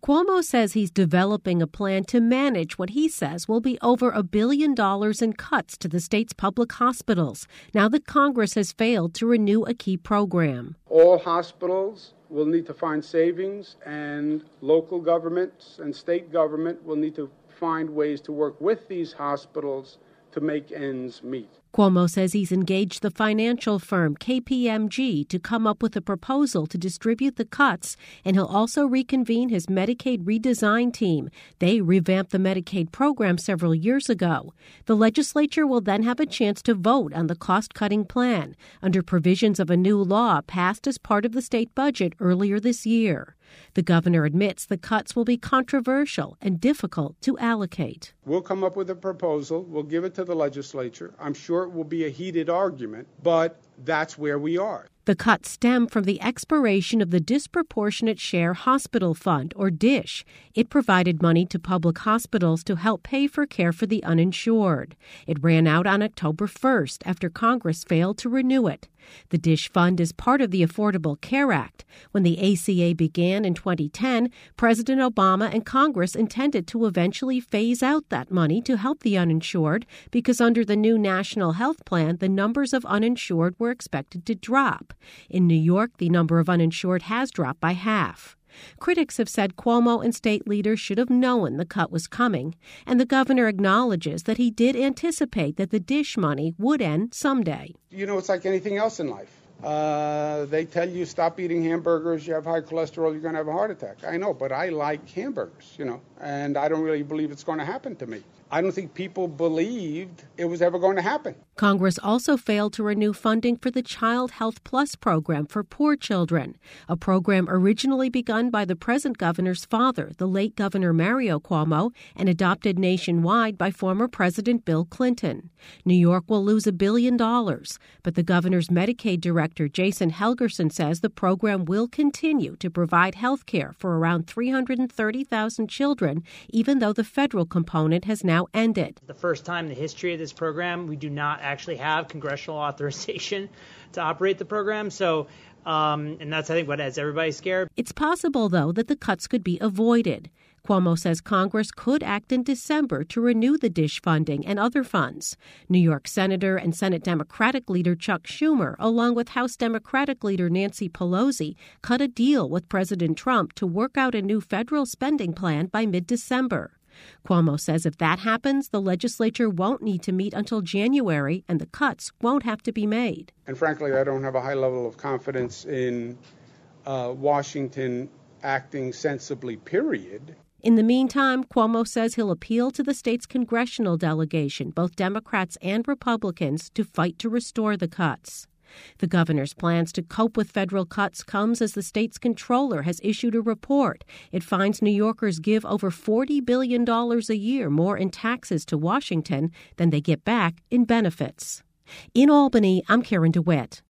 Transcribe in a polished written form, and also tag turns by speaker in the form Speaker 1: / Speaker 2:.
Speaker 1: Cuomo says he's developing a plan to manage what he says will be over $1 billion in cuts to the state's public hospitals, now that Congress has failed to renew a key program.
Speaker 2: All hospitals will need to find savings, and local governments and state government will need to find ways to work with these hospitals to make ends meet.
Speaker 1: Cuomo says he's engaged the financial firm KPMG to come up with a proposal to distribute the cuts, and he'll also reconvene his Medicaid redesign team. They revamped the Medicaid program several years ago. The legislature will then have a chance to vote on the cost-cutting plan under provisions of a new law passed as part of the state budget earlier this year. The governor admits the cuts will be controversial and difficult to allocate.
Speaker 2: We'll come up with a proposal. We'll give it to the legislature. I'm sure it will be a heated argument, but that's where we are.
Speaker 1: The cuts stem from the expiration of the Disproportionate Share Hospital Fund, or DSH. It provided money to public hospitals to help pay for care for the uninsured. It ran out on October 1st after Congress failed to renew it. The DSH fund is part of the Affordable Care Act. When the ACA began in 2010, President Obama and Congress intended to eventually phase out that money to help the uninsured because under the new National Health Plan, the numbers of uninsured were expected to drop. In New York, the number of uninsured has dropped by half. Critics have said Cuomo and state leaders should have known the cut was coming, and the governor acknowledges that he did anticipate that the DSH money would end someday.
Speaker 2: You know, it's like anything else in life. They tell you stop eating hamburgers, you have high cholesterol, you're going to have a heart attack. I know, but I like hamburgers, and I don't really believe it's going to happen to me. I don't think people believed it was ever going to happen.
Speaker 1: Congress also failed to renew funding for the Child Health Plus program for poor children, a program originally begun by the present governor's father, the late Governor Mario Cuomo, and adopted nationwide by former President Bill Clinton. New York will lose $1 billion, but the governor's Medicaid director, Jason Helgerson, says the program will continue to provide health care for around 330,000 children, even though the federal component has now ended.
Speaker 3: The first time in the history of this program, we do not actually have congressional authorization to operate the program. So, and that's, I think, what has everybody scared.
Speaker 1: It's possible, though, that the cuts could be avoided. Cuomo says Congress could act in December to renew the DSH funding and other funds. New York Senator and Senate Democratic leader Chuck Schumer, along with House Democratic leader Nancy Pelosi, cut a deal with President Trump to work out a new federal spending plan by mid-December. Cuomo says if that happens, the legislature won't need to meet until January and the cuts won't have to be made.
Speaker 2: And frankly, I don't have a high level of confidence in Washington acting sensibly, period.
Speaker 1: In the meantime, Cuomo says he'll appeal to the state's congressional delegation, both Democrats and Republicans, to fight to restore the cuts. The governor's plans to cope with federal cuts comes as the state's comptroller has issued a report. It finds New Yorkers give over $40 billion a year more in taxes to Washington than they get back in benefits. In Albany, I'm Karen DeWitt.